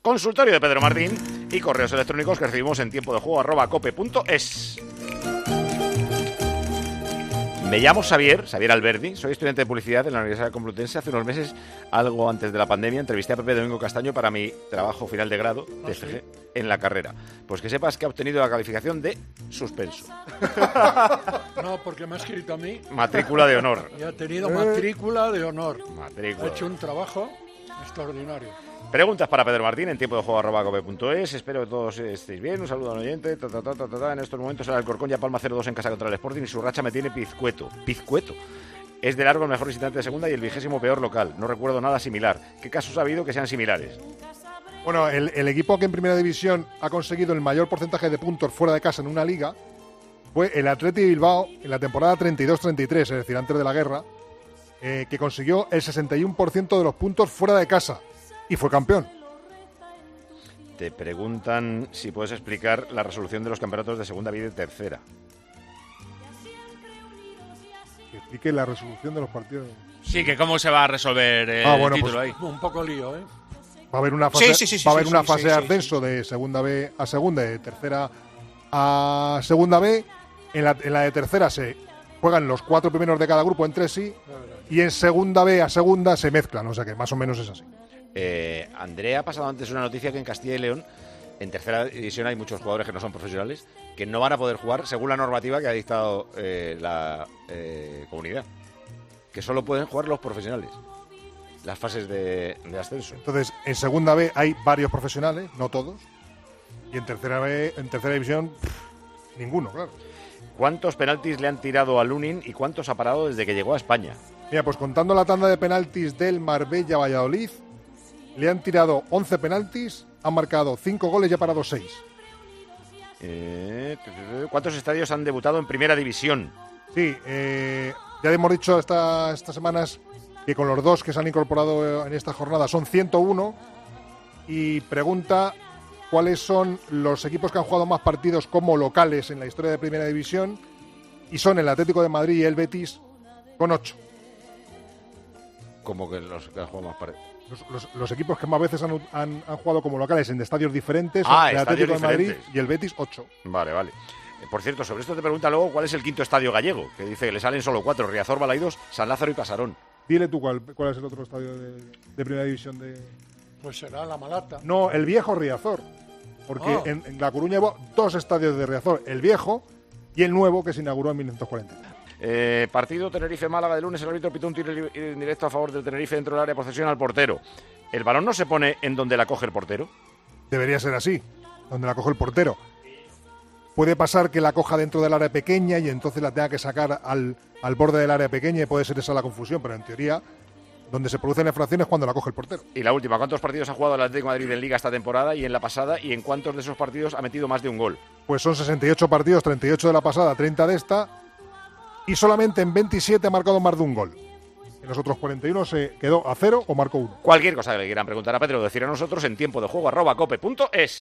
consultorio de Pedro Martín y correos electrónicos que recibimos en tiempodejuego@cope.es. Me llamo Xavier Alberdi, soy estudiante de publicidad en la Universidad Complutense. Hace unos meses, algo antes de la pandemia, entrevisté a Pepe Domingo Castaño para mi trabajo final de grado de FG en la carrera. Pues que sepas que ha obtenido la calificación de suspenso. No, porque me ha escrito a mí. Matrícula de honor. Y ha tenido matrícula de honor. Matrícula. Ha hecho un trabajo extraordinario. Preguntas para Pedro Martín en tiempodejuego@cope.es. Espero que todos estéis bien. Un saludo al oyente. En estos momentos el Alcorcón ya palma 0-2 en casa contra el Sporting y su racha me tiene pizcueto. ¿Pizcueto? Es de largo el mejor visitante de segunda y el 20º peor local. No recuerdo nada similar. ¿Qué casos ha habido que sean similares? Bueno, el equipo que en primera división ha conseguido el mayor porcentaje de puntos fuera de casa en una liga fue el Athletic Bilbao en la temporada 32-33, es decir, antes de la guerra, que consiguió el 61% de los puntos fuera de casa. Y fue campeón. Te preguntan si puedes explicar la resolución de los campeonatos de segunda B y de tercera. Que explique la resolución de los partidos. Sí, que cómo se va a resolver el título pues, ahí. Un poco lío, ¿eh? Va a haber una fase, una fase de sí. ascenso de segunda B a segunda, de tercera a segunda B. En la de tercera se juegan los 4 primeros de cada grupo entre sí. Y en segunda B a segunda se mezclan. O sea que más o menos es así. Andrea ha pasado antes una noticia que en Castilla y León, en tercera división, hay muchos jugadores que no son profesionales que no van a poder jugar según la normativa que ha dictado la comunidad. Que solo pueden jugar los profesionales las fases de ascenso. Entonces, en segunda B hay varios profesionales, no todos. Y en tercera división, ninguno, claro. ¿Cuántos penaltis le han tirado a Lunin y cuántos ha parado desde que llegó a España? Mira, pues contando la tanda de penaltis del Marbella-Valladolid, le han tirado 11 penaltis, han marcado 5 goles y ha parado 6. ¿Cuántos estadios han debutado en primera división? Sí, ya hemos dicho estas semanas que con los 2 que se han incorporado en esta jornada son 101. Y pregunta cuáles son los equipos que han jugado más partidos como locales en la historia de primera división. Y son el Atlético de Madrid y el Betis con 8. Como que los que han jugado más partidos. Los equipos que más veces han jugado como locales en estadios diferentes son el Atlético de Madrid y el Betis 8. Vale. Por cierto, sobre esto te pregunta luego cuál es el quinto estadio gallego, que dice que le salen solo 4, Riazor, Balaidos, San Lázaro y Pasarón. Dile tú cuál es el otro estadio de primera división de... Pues será la Malata. No, el viejo Riazor, porque en La Coruña hubo 2 estadios de Riazor, el viejo y el nuevo que se inauguró en 1940. Partido Tenerife-Málaga de lunes, el árbitro pitó un tiro en directo a favor del Tenerife dentro del área de posesión al portero. ¿El balón no se pone en donde la coge el portero? Debería ser así, donde la coge el portero. Puede pasar que la coja dentro del área pequeña y entonces la tenga que sacar al borde del área pequeña y puede ser esa la confusión, pero en teoría donde se producen infracciones es cuando la coge el portero. Y la última, ¿cuántos partidos ha jugado el Atlético de Madrid en Liga esta temporada y en la pasada? ¿Y en cuántos de esos partidos ha metido más de un gol? Pues son 68 partidos, 38 de la pasada, 30 de esta. Y solamente en 27 ha marcado más de un gol. En los otros 41 se quedó a 0 o marcó 1. Cualquier cosa que le quieran preguntar a Pedro o decir a nosotros en tiempodejuego@cope.es.